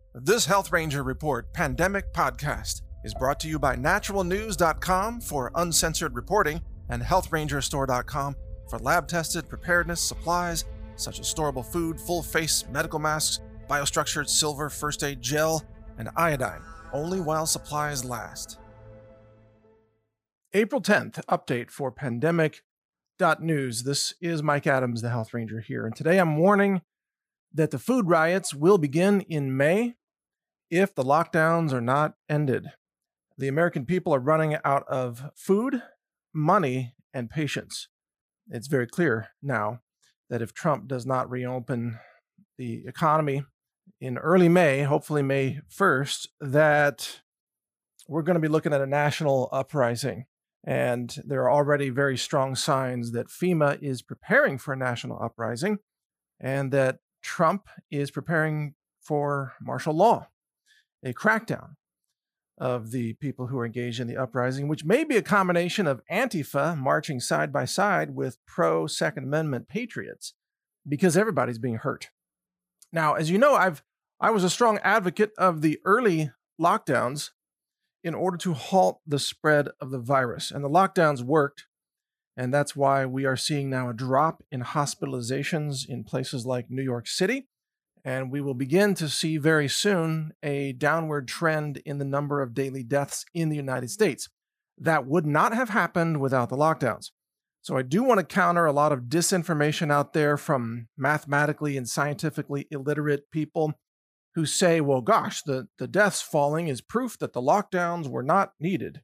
This Health Ranger Report Pandemic Podcast is brought to you by naturalnews.com for uncensored reporting and healthrangerstore.com for lab-tested preparedness supplies such as storable food, full-face medical masks, biostructured silver first aid gel, and iodine, only while supplies last. April 10th, update for pandemic.news. This is Mike Adams, the Health Ranger here, and today I'm warning that the food riots will begin in May if the lockdowns are not ended. The American people are running out of food, money, and patience. It's very clear now that if Trump does not reopen the economy in early May, hopefully May 1st, that we're going to be looking at a national uprising. And there are already very strong signs that FEMA is preparing for a national uprising and that Trump is preparing for martial law, a crackdown of the people who are engaged in the uprising, which may be a combination of Antifa marching side by side with pro-Second Amendment patriots, because everybody's being hurt. Now, as you know, I was a strong advocate of the early lockdowns in order to halt the spread of the virus, and the lockdowns worked, and that's why we are seeing now a drop in hospitalizations in places like New York City. And we will begin to see very soon a downward trend in the number of daily deaths in the United States. That would not have happened without the lockdowns. So I do want to counter a lot of disinformation out there from mathematically and scientifically illiterate people who say, well, gosh, the deaths falling is proof that the lockdowns were not needed.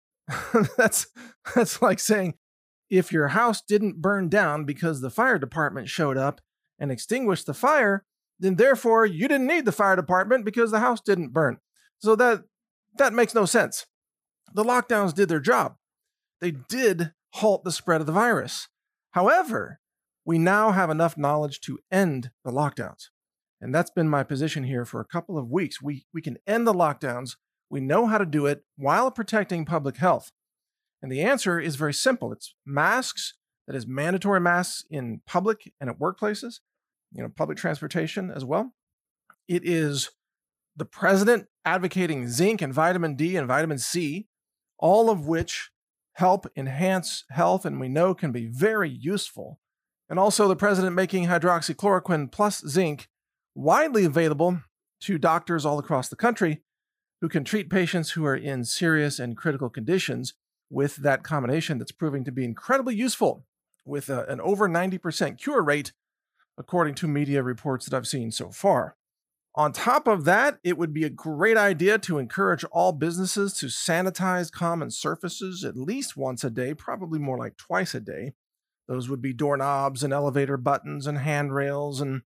That's like saying if your house didn't burn down because the fire department showed up and extinguished the fire, then therefore you didn't need the fire department because the house didn't burn. So that makes no sense. The lockdowns did their job. They did halt the spread of the virus. However, we now have enough knowledge to end the lockdowns. And that's been my position here for a couple of weeks. We can end the lockdowns. We know how to do it while protecting public health. And the answer is very simple. It's masks, that is mandatory masks in public and at workplaces. Public transportation as well. It is the president advocating zinc and vitamin D and vitamin C, all of which help enhance health and we know can be very useful. And also the president making hydroxychloroquine plus zinc widely available to doctors all across the country who can treat patients who are in serious and critical conditions with that combination that's proving to be incredibly useful with an over 90% cure rate, according to media reports that I've seen so far. On top of that, it would be a great idea to encourage all businesses to sanitize common surfaces at least once a day, probably more like twice a day. Those would be doorknobs and elevator buttons and handrails and,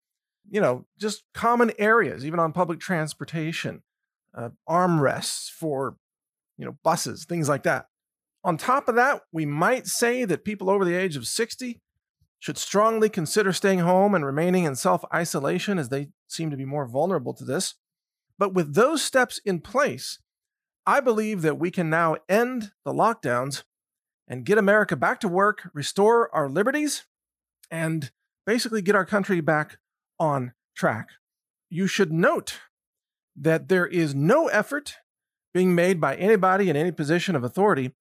just common areas, even on public transportation, armrests for, buses, things like that. On top of that, we might say that people over the age of 60 should strongly consider staying home and remaining in self-isolation as they seem to be more vulnerable to this. But with those steps in place, I believe that we can now end the lockdowns and get America back to work, restore our liberties, and basically get our country back on track. You should note that there is no effort being made by anybody in any position of authority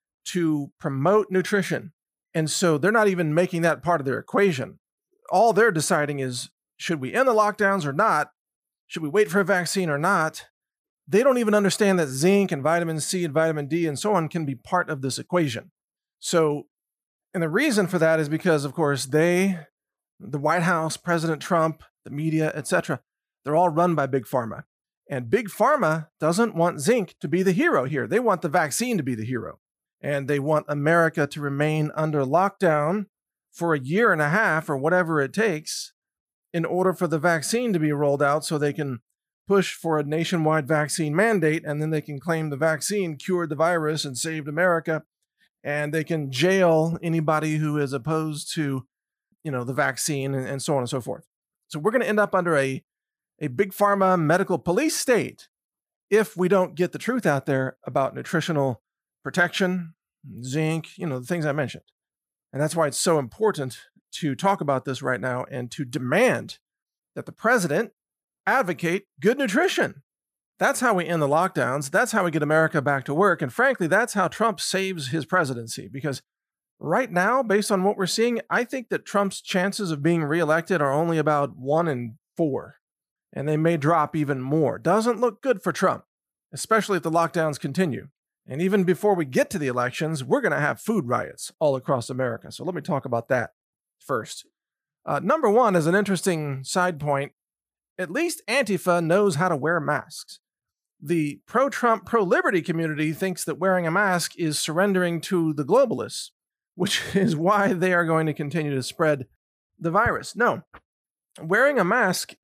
to promote nutrition. And so they're not even making that part of their equation. All they're deciding is, should we end the lockdowns or not? Should we wait for a vaccine or not? They don't even understand that zinc and vitamin C and vitamin D and so on can be part of this equation. So, and the reason for that is because, of course, the White House, President Trump, the media, etc., they're all run by Big Pharma. And Big Pharma doesn't want zinc to be the hero here. They want the vaccine to be the hero. And they want America to remain under lockdown for a year and a half or whatever it takes in order for the vaccine to be rolled out so they can push for a nationwide vaccine mandate, and then they can claim the vaccine cured the virus and saved America, and they can jail anybody who is opposed to, the vaccine and so on and so forth. So we're going to end up under a big pharma medical police state if we don't get the truth out there about nutritional protection, zinc, the things I mentioned. And that's why it's so important to talk about this right now and to demand that the president advocate good nutrition. That's how we end the lockdowns. That's how we get America back to work. And frankly, that's how Trump saves his presidency. Because right now, based on what we're seeing, I think that Trump's chances of being reelected are only about 1 in 4. And they may drop even more. Doesn't look good for Trump, especially if the lockdowns continue. And even before we get to the elections, we're going to have food riots all across America. So let me talk about that first. Number one, as an interesting side point, at least Antifa knows how to wear masks. The pro-Trump, pro-liberty community thinks that wearing a mask is surrendering to the globalists, which is why they are going to continue to spread the virus. No, wearing a mask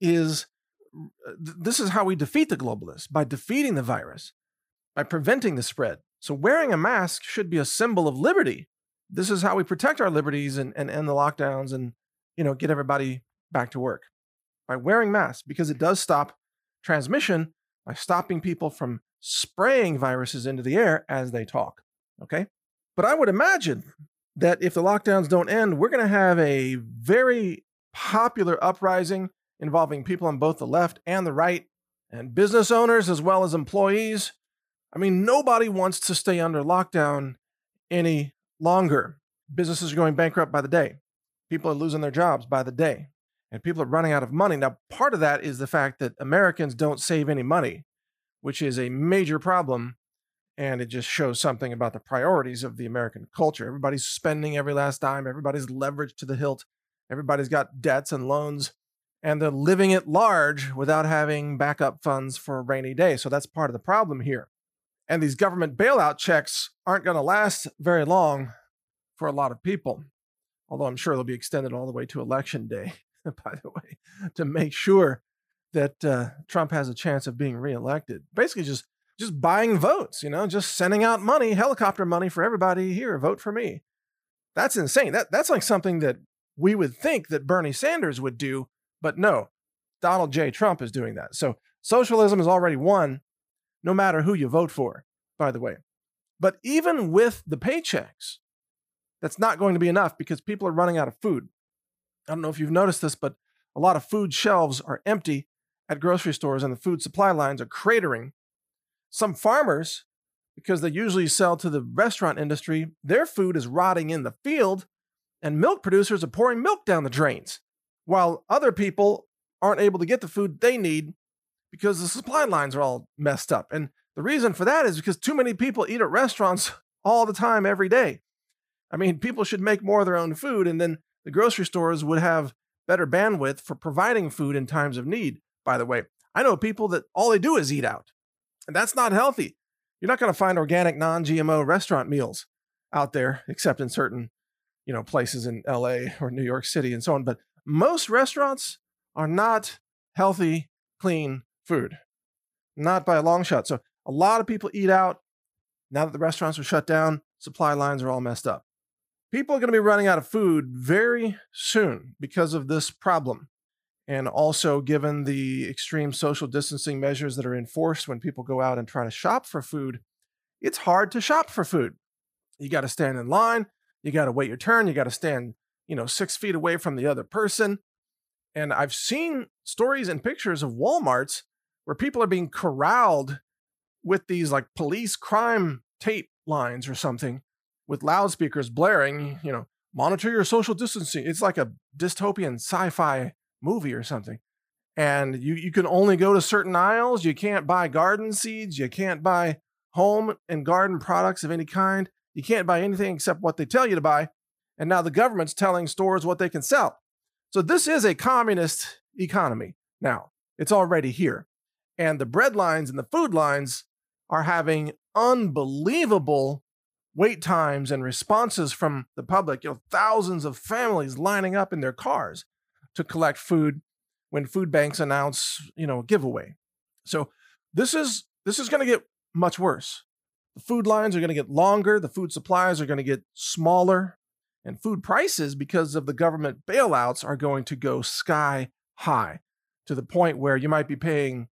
this is how we defeat the globalists, by defeating the virus, by preventing the spread. So wearing a mask should be a symbol of liberty. This is how we protect our liberties and end the lockdowns and, get everybody back to work. By wearing masks, because it does stop transmission by stopping people from spraying viruses into the air as they talk, okay? But I would imagine that if the lockdowns don't end, we're going to have a very popular uprising involving people on both the left and the right, and business owners as well as employees. I mean, nobody wants to stay under lockdown any longer. Businesses are going bankrupt by the day. People are losing their jobs by the day. And people are running out of money. Now, part of that is the fact that Americans don't save any money, which is a major problem. And it just shows something about the priorities of the American culture. Everybody's spending every last dime. Everybody's leveraged to the hilt. Everybody's got debts and loans. And they're living at large without having backup funds for a rainy day. So that's part of the problem here. And these government bailout checks aren't going to last very long for a lot of people. Although I'm sure they'll be extended all the way to election day, by the way, to make sure that Trump has a chance of being reelected. Basically just buying votes, just sending out money, helicopter money for everybody here, vote for me. That's insane. That's like something that we would think that Bernie Sanders would do, but no, Donald J. Trump is doing that. So socialism is already won, no matter who you vote for, by the way. But even with the paychecks, that's not going to be enough because people are running out of food. I don't know if you've noticed this, but a lot of food shelves are empty at grocery stores and the food supply lines are cratering. Some farmers, because they usually sell to the restaurant industry, their food is rotting in the field, and milk producers are pouring milk down the drains, while other people aren't able to get the food they need because the supply lines are all messed up. And the reason for that is because too many people eat at restaurants all the time, every day. I mean, people should make more of their own food, and then the grocery stores would have better bandwidth for providing food in times of need, by the way. I know people that all they do is eat out, and that's not healthy. You're not going to find organic, non-GMO restaurant meals out there, except in certain, places in LA or New York City and so on. But most restaurants are not healthy, clean food, not by a long shot. So a lot of people eat out. Now that the restaurants are shut down, supply lines are all messed up. People are going to be running out of food very soon because of this problem. And also, given the extreme social distancing measures that are enforced when people go out and try to shop for food, it's hard to shop for food. You got to stand in line. You got to wait your turn. You got to stand, 6 feet away from the other person. And I've seen stories and pictures of Walmarts where people are being corralled with these like police crime tape lines or something, with loudspeakers blaring, monitor your social distancing. It's like a dystopian sci-fi movie or something. And you can only go to certain aisles. You can't buy garden seeds. You can't buy home and garden products of any kind. You can't buy anything except what they tell you to buy. And now the government's telling stores what they can sell. So this is a communist economy now. It's already here. And the bread lines and the food lines are having unbelievable wait times and responses from the public. Thousands of families lining up in their cars to collect food when food banks announce, a giveaway. So this is going to get much worse. The food lines are going to get longer. The food supplies are going to get smaller. And food prices, because of the government bailouts, are going to go sky high to the point where you might be paying,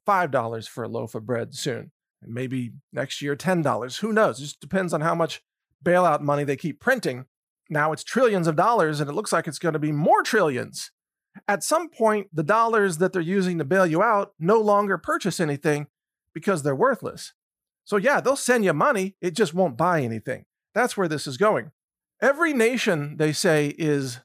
$5 for a loaf of bread soon. And maybe next year, $10. Who knows? It just depends on how much bailout money they keep printing. Now it's trillions of dollars, and it looks like it's going to be more trillions At some point, the dollars that they're using to bail you out no longer purchase anything because they're worthless. So yeah, they'll send you money, it just won't buy anything. That's where this is going. Every nation, they say, is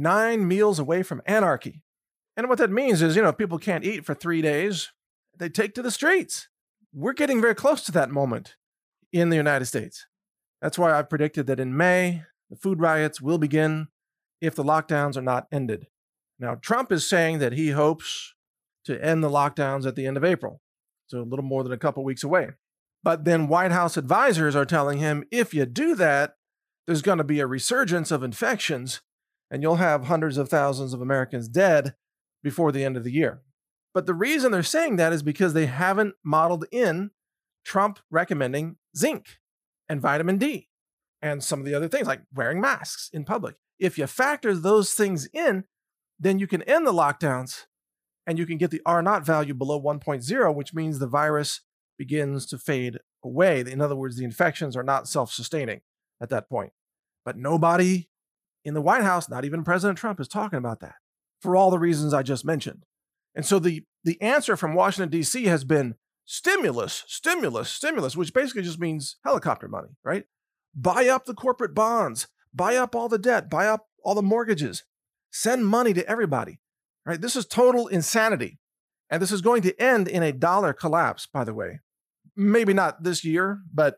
9 meals away from anarchy. And what that means is, if people can't eat for 3 days, they take to the streets. We're getting very close to that moment in the United States. That's why I predicted that in May, the food riots will begin if the lockdowns are not ended. Now, Trump is saying that he hopes to end the lockdowns at the end of April, so a little more than a couple weeks away. But then White House advisors are telling him, if you do that, there's going to be a resurgence of infections, and you'll have hundreds of thousands of Americans dead before the end of the year. But the reason they're saying that is because they haven't modeled in Trump recommending zinc and vitamin D and some of the other things like wearing masks in public. If you factor those things in, then you can end the lockdowns and you can get the R0 value below 1.0, which means the virus begins to fade away. In other words, the infections are not self-sustaining at that point. But nobody in the White House, not even President Trump, is talking about that for all the reasons I just mentioned. And so the answer from Washington, D.C. has been stimulus, which basically just means helicopter money, right? Buy up the corporate bonds, buy up all the debt, buy up all the mortgages, send money to everybody, right? This is total insanity. And this is going to end in a dollar collapse, by the way. Maybe not this year, but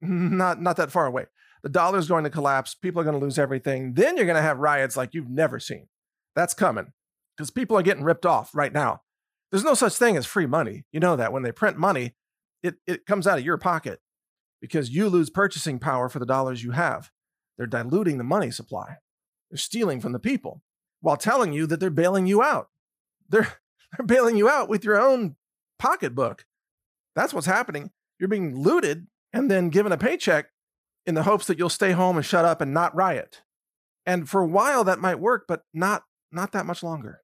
not that far away. The dollar is going to collapse. People are going to lose everything. Then you're going to have riots like you've never seen. That's coming because people are getting ripped off right now. There's no such thing as free money. You know that when they print money, it comes out of your pocket because you lose purchasing power for the dollars you have. They're diluting the money supply. They're stealing from the people while telling you that they're bailing you out. They're bailing you out with your own pocketbook. That's what's happening. You're being looted and then given a paycheck in the hopes that you'll stay home and shut up and not riot. And for a while that might work, but not that much longer.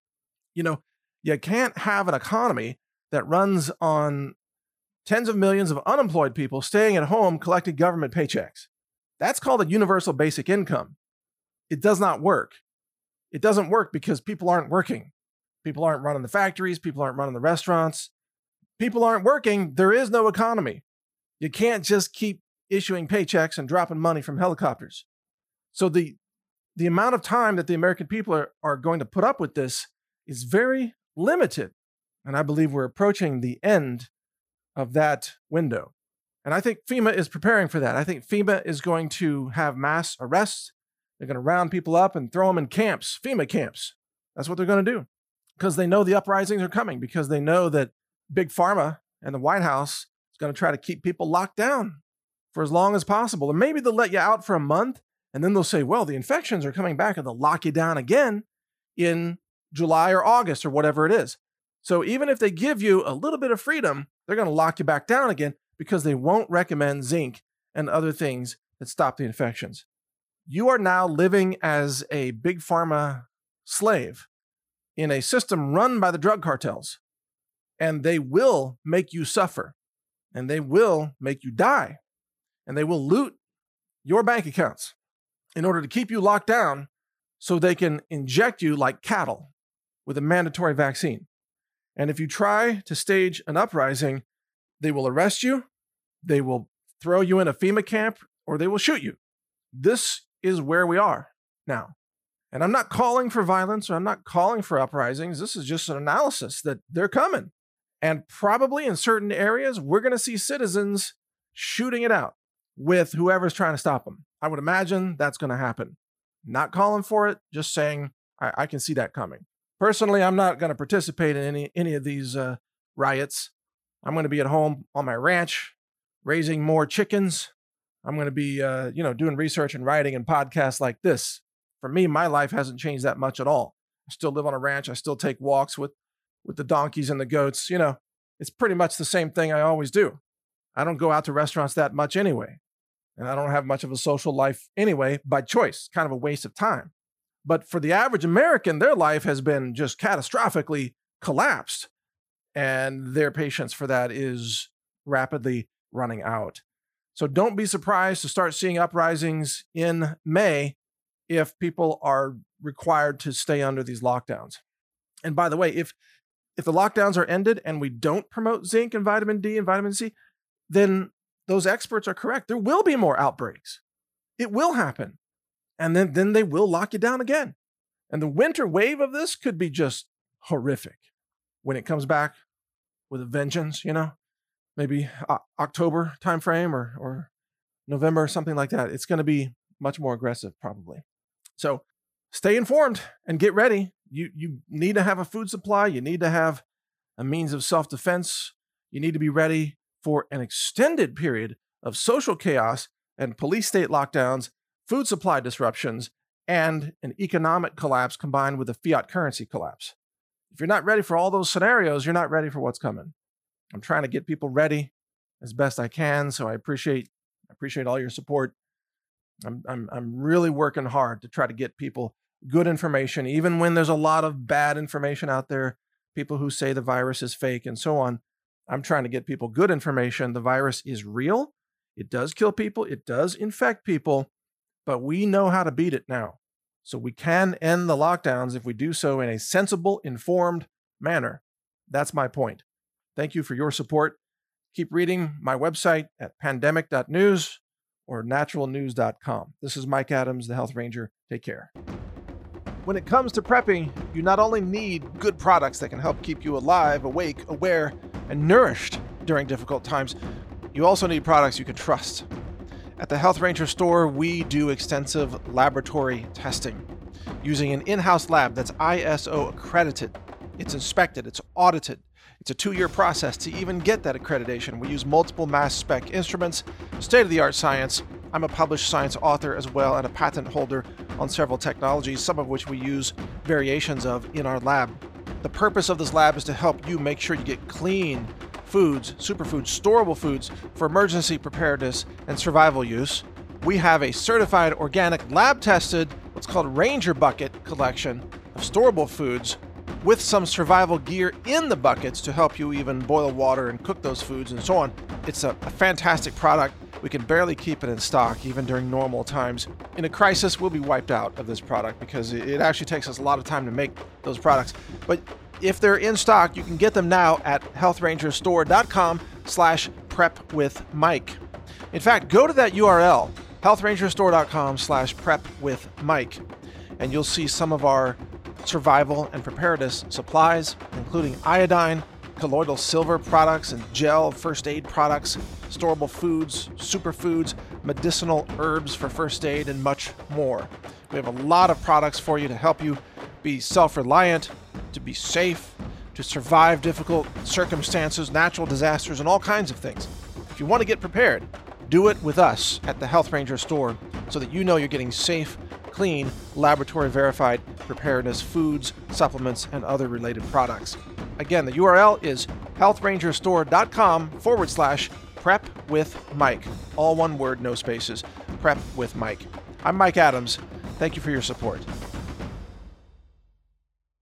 You can't have an economy that runs on tens of millions of unemployed people staying at home collecting government paychecks. That's called a universal basic income. It does not work. It doesn't work because people aren't working. People aren't running the factories. People aren't running the restaurants. People aren't working. There is no economy. You can't just keep issuing paychecks and dropping money from helicopters. So the amount of time that the American people are going to put up with this is very limited. And I believe we're approaching the end of that window. And I think FEMA is preparing for that. I think FEMA is going to have mass arrests. They're going to round people up and throw them in camps, FEMA camps. That's what they're going to do because they know the uprisings are coming, because they know that Big Pharma and the White House is going to try to keep people locked down for as long as possible. And maybe they'll let you out for a month and then they'll say, well, the infections are coming back, and they'll lock you down again in July or August or whatever it is. So even if they give you a little bit of freedom, they're going to lock you back down again because they won't recommend zinc and other things that stop the infections. You are now living as a Big Pharma slave in a system run by the drug cartels, and they will make you suffer, and they will make you die, and they will loot your bank accounts in order to keep you locked down so they can inject you like cattle with a mandatory vaccine. And if you try to stage an uprising, they will arrest you, they will throw you in a FEMA camp, or they will shoot you. This is where we are now. And I'm not calling for violence, or I'm not calling for uprisings. This is just an analysis that they're coming. And probably in certain areas, we're going to see citizens shooting it out with whoever's trying to stop them. I would imagine that's going to happen. Not calling for it, just saying I can see that coming. Personally, I'm not going to participate in any of these riots. I'm going to be at home on my ranch, raising more chickens. I'm going to be, doing research and writing and podcasts like this. For me, my life hasn't changed that much at all. I still live on a ranch. I still take walks with the donkeys and the goats. It's pretty much the same thing I always do. I don't go out to restaurants that much anyway. And I don't have much of a social life anyway by choice, kind of a waste of time. But for the average American, their life has been just catastrophically collapsed. And their patience for that is rapidly running out. So don't be surprised to start seeing uprisings in May if people are required to stay under these lockdowns. And by the way, if the lockdowns are ended and we don't promote zinc and vitamin D and vitamin C, then those experts are correct. There will be more outbreaks. It will happen. And then they will lock you down again. And the winter wave of this could be just horrific when it comes back with a vengeance, maybe October timeframe or November, something like that. It's going to be much more aggressive probably. So stay informed and get ready. You need to have a food supply. You need to have a means of self-defense. You need to be ready for an extended period of social chaos and police state lockdowns, food supply disruptions, and an economic collapse combined with a fiat currency collapse. If you're not ready for all those scenarios, you're not ready for what's coming. I'm trying to get people ready as best I can, so I appreciate all your support. I'm really working hard to try to get people good information, even when there's a lot of bad information out there, people who say the virus is fake and so on. I'm trying to get people good information. The virus is real. It does kill people. It does infect people, but we know how to beat it now. So we can end the lockdowns if we do so in a sensible, informed manner. That's my point. Thank you for your support. Keep reading my website at pandemic.news or naturalnews.com. This is Mike Adams, the Health Ranger. Take care. When it comes to prepping, you not only need good products that can help keep you alive, awake, aware, and nourished during difficult times, you also need products you can trust. At the Health Ranger store, we do extensive laboratory testing using an in-house lab that's ISO accredited. It's inspected, it's audited. It's a 2-year process to even get that accreditation. We use multiple mass spec instruments, state-of-the-art science. I'm a published science author as well and a patent holder on several technologies, some of which we use variations of in our lab. The purpose of this lab is to help you make sure you get clean foods, superfoods, storable foods for emergency preparedness and survival use. We have a certified organic lab-tested, what's called Ranger Bucket collection of storable foods with some survival gear in the buckets to help you even boil water and cook those foods and so on. It's a fantastic product. We can barely keep it in stock even during normal times. In a crisis, we'll be wiped out of this product because it actually takes us a lot of time to make those products. But if they're in stock, you can get them now at healthrangerstore.com/prepwithmike. In fact, go to that URL, healthrangerstore.com/prepwithmike, and you'll see some of our survival and preparedness supplies, including iodine, colloidal silver products and gel first aid products, storable foods, superfoods, medicinal herbs for first aid, and much more. We have a lot of products for you to help you be self-reliant, to be safe, to survive difficult circumstances, natural disasters, and all kinds of things. If you want to get prepared, do it with us at the Health Ranger store so that you know you're getting safe, clean, laboratory-verified preparedness foods, supplements, and other related products. Again, the URL is healthrangerstore.com/prepwithmike. All one word, no spaces. Prep with Mike. I'm Mike Adams. Thank you for your support.